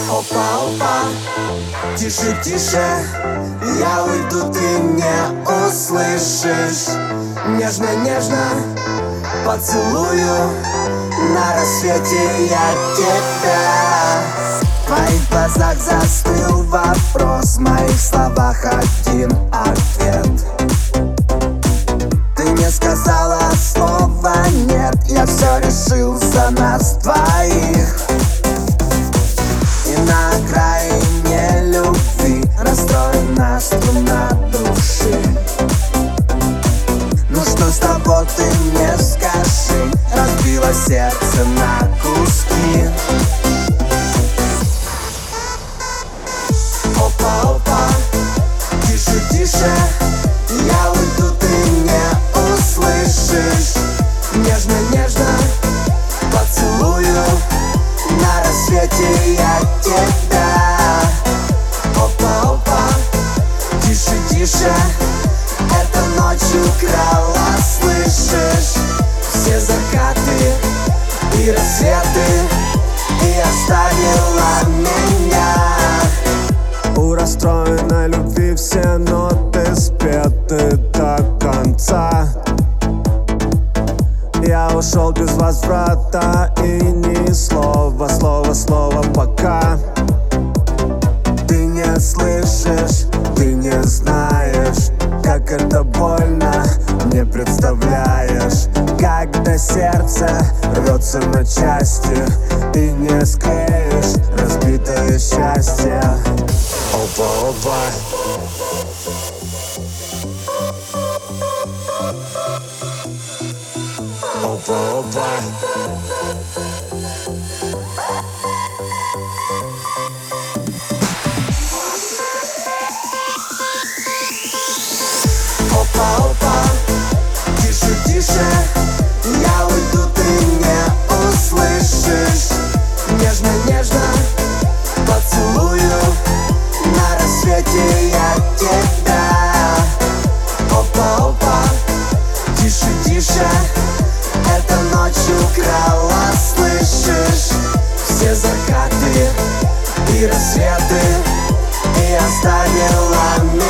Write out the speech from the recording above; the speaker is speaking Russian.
Опа-опа, тише, тише, я уйду, ты не услышишь. Нежно-нежно поцелую, на рассвете я тебя. В твоих глазах застыл вопрос, в моих словах один ответ. Ты не сказала слова нет, я все решил за нас двоих. И на окраине любви расстроена струна души. Ну что с тобой, ты мне скажи, разбила сердце на куски. Опа-опа, тише, тише, я уйду, ты не услышишь. Нежно-нежно поцелую, на рассвете я тебя. Опа-опа, тише, тише, эта ночь украла, слышишь? Все закаты и рассветы, и оставила меня. У расстроенной любви все ноты спеты до конца. Я ушел без возврата и ни слова, слово пока. Ты не слышишь, ты не знаешь, как это больно, не представляешь. Когда сердце рвется на части, и не склеишь разбитое счастье. Опа-опа, опа-опа. Опа-опа, тише, тише, я уйду, ты не услышишь. Нежно-нежно поцелую, на рассвете я тебя. Опа-опа, тише, тише, эта ночь украла, слышишь? Все закаты и рассветы, и оставила меня.